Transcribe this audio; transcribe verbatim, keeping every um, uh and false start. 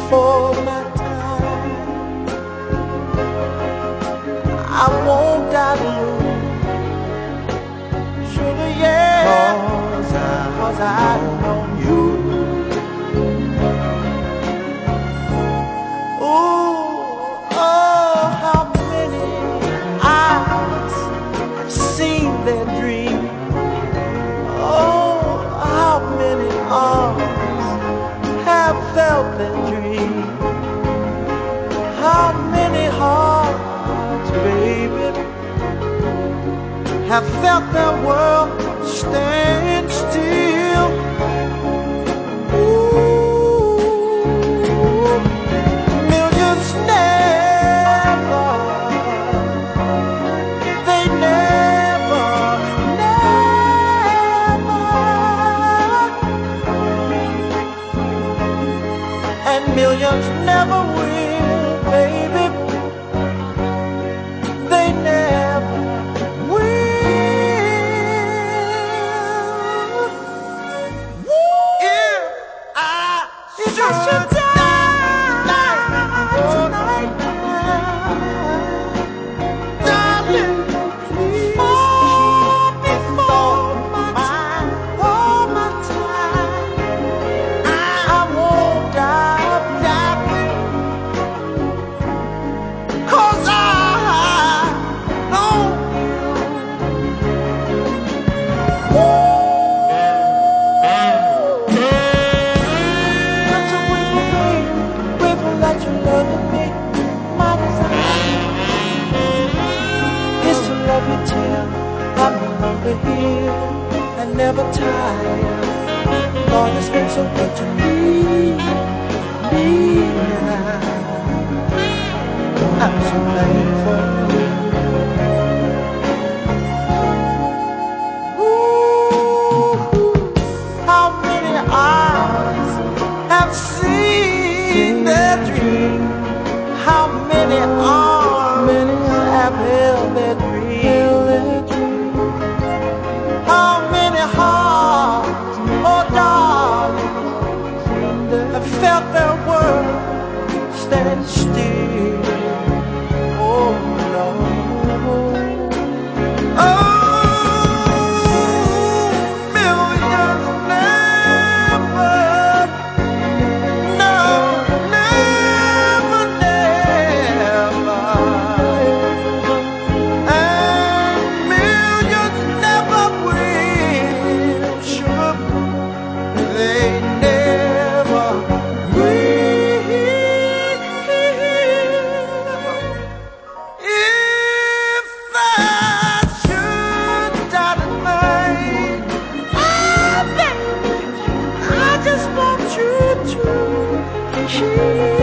before my time. I won't die blue, sugar, yeah, cause I, cause I know you. Ooh, oh, how many eyes have seen their dream. Oh, how many arms have felt their dream. How many hearts, baby, have felt their world stand still. Ooh, millions never, they never, never, and millions never will, baby. They never will. If I if should, I should die tonight, tonight, darling, please fall before my time, before my time. I won't die, die, 'cause I know you. That's a way, way for that you love me. My desire is to love you till I'm no longer here and never tired. Lord, it's been so good to me, me now. I'm so thankful. Ooh, how many eyes have seen their dream? How many arms have held their dream? How many hearts, oh darling, have felt their world stand still? Oh Lord, oh, millions never, no, never, never, and millions never will, sugar, they never will. If I should die tonight, oh baby, I just want you to keep